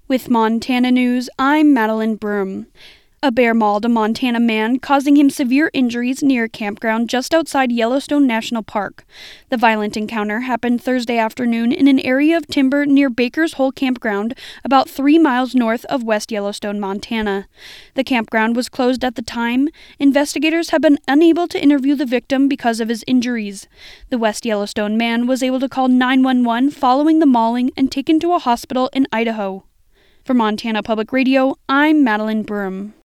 With Montana News, I'm Madeline Broom. A bear mauled a Montana man, causing him severe injuries near a campground just outside Yellowstone National Park. The violent encounter happened Thursday afternoon in an area of timber near Baker's Hole Campground, about 3 miles north of West Yellowstone, Montana. The campground was closed at the time. Investigators have been unable to interview the victim because of his injuries. The West Yellowstone man was able to call 911 following the mauling and taken to a hospital in Idaho. For Montana Public Radio, I'm Madeline Broom.